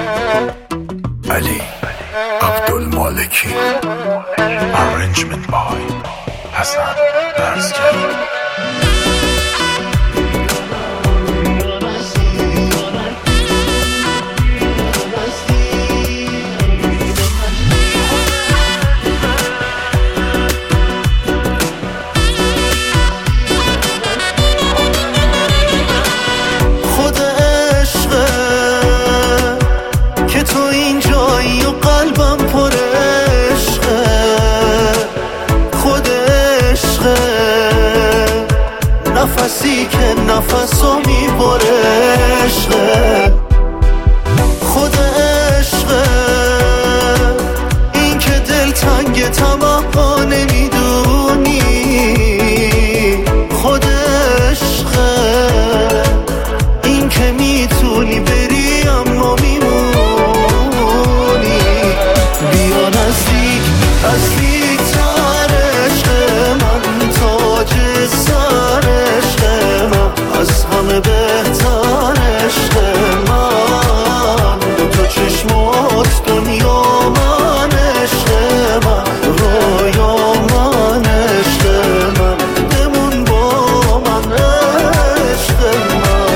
Ali Abdulmaleki. Arrangement by Hassan Barzgali. نفسی که نفسو میبره عشقه، خود عشقه، این که دل تنگ تمام نمیدونی، خود عشقه، این که میتونی بری اما میمونی. بیا نزدیک نزدیک تر عشق من، تاج سر از همه بهتر عشق من، دو تا چشمات دنیا من، عشق من رویا من، عشق من بمون با من، عشق من.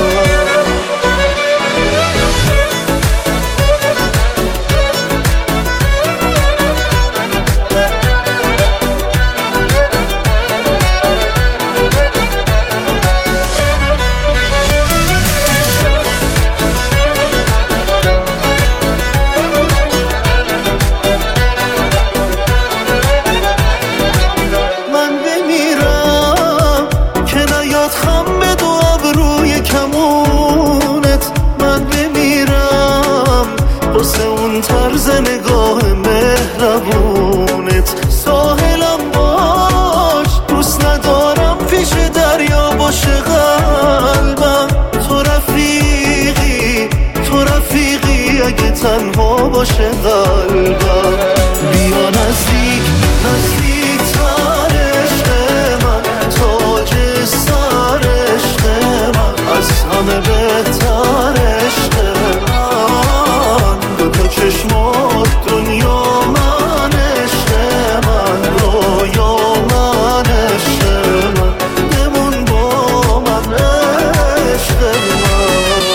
واسه اون طرز نگاه مهربونت ساحلم باش، دوست ندارم پیش دریا باشه قلبم، تو رفیقی تو رفیقی اگه تنها باشه قلبم. بیا نزدیک نزدیک تر عشق من، تاج سر عشق من، از همه بهتر عشق من، دو تا چشمات دنیا من، عشق من رویا من، عشق من بمون با من، عشق من.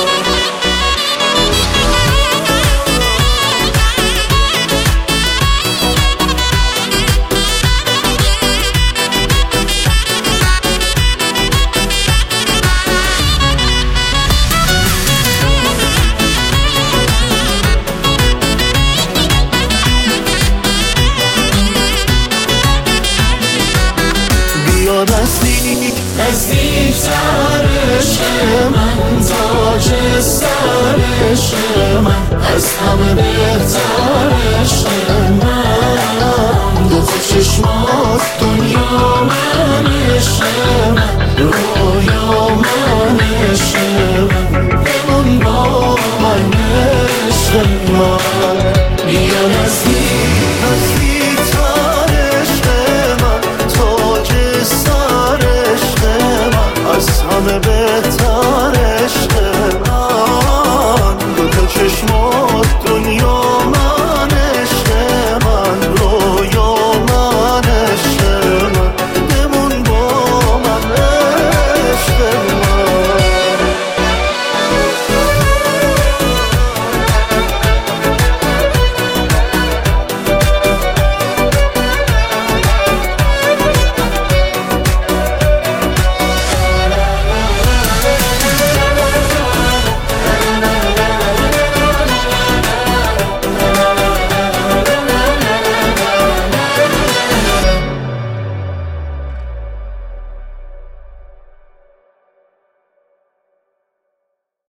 نزدیک نزدیک تر عشق من، تاج سر عشق من، از همه بهتر عشق من، دو تا چشمات دنیا من، عشق من رویا من، عشق من